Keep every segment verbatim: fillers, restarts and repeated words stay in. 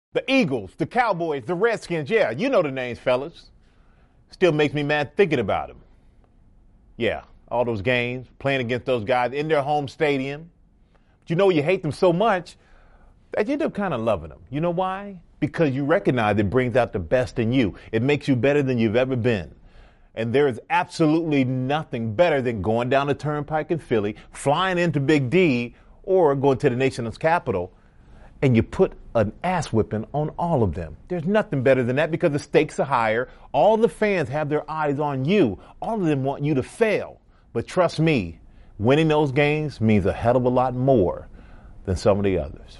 The Eagles, the Cowboys, the Redskins, yeah, you know the names, fellas. Still makes me mad thinking about them. Yeah, all those games, playing against those guys in their home stadium. But you know you hate them so much that you end up kind of loving them. You know why? Because you recognize it brings out the best in you. It makes you better than you've ever been. And there is absolutely nothing better than going down the turnpike in Philly, flying into Big D, or going to the nation's capital, and you put an ass whipping on all of them. There's nothing better than that because the stakes are higher. All the fans have their eyes on you. All of them want you to fail. But trust me, winning those games means a hell of a lot more than some of the others.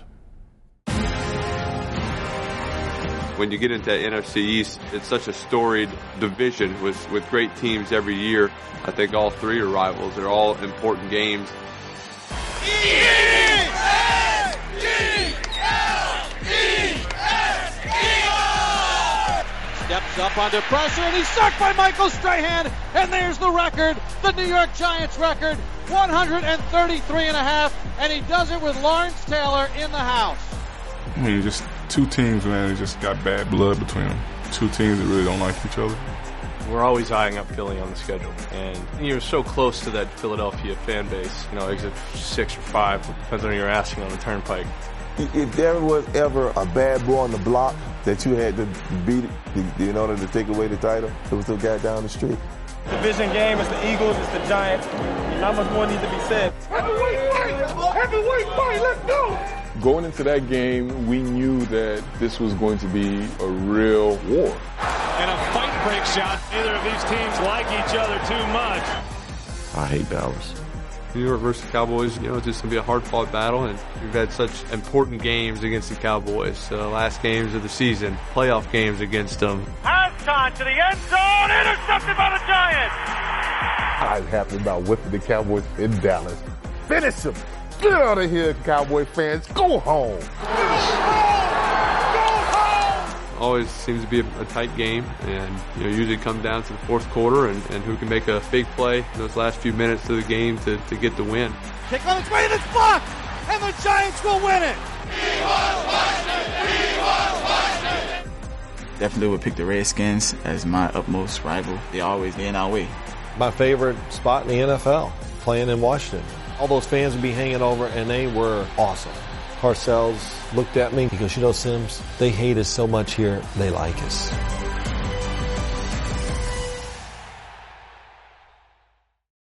When you get into N F C East, it's such a storied division with, with great teams every year. I think all three are rivals. They're all important games. Steps up under pressure, and he's sacked by Michael Strahan, and there's the record, the New York Giants record, one thirty-three and a half, and he does it with Lawrence Taylor in the house. I mean, just two teams, man, that just got bad blood between them. Two teams that really don't like each other. We're always eyeing up Philly on the schedule, and you're so close to that Philadelphia fan base, you know, exit six or five, depends on who you're asking on the turnpike. If there was ever a bad boy on the block that you had to beat in order to take away the title, it was the guy down the street. Division game, it's the Eagles, it's the Giants. Not much more needs to be said. Heavyweight fight! Heavyweight fight, let's go! Going into that game, we knew that this was going to be a real war. And a fight breaks out. Neither of these teams like each other too much. I hate Dallas. New York versus the Cowboys, you know, it's just going to be a hard-fought battle, and we've had such important games against the Cowboys. Uh, last games of the season, playoff games against them. Halftime to the end zone, intercepted by the Giants. I'm happy about whipping the Cowboys in Dallas. Finish them. Get out of here, Cowboy fans. Go home. Always seems to be a, a tight game, and you know, usually comes down to the fourth quarter and, and who can make a big play in those last few minutes of the game to, to get the win. Kick on its way, and it's blocked, and the Giants will win it. Definitely would pick the Redskins as my utmost rival. They always be in our way. My favorite spot in the N F L, playing in Washington. All those fans would be hanging over, and they were awesome. Parcells looked at me because, you know, Sims, they hate us so much here, they like us.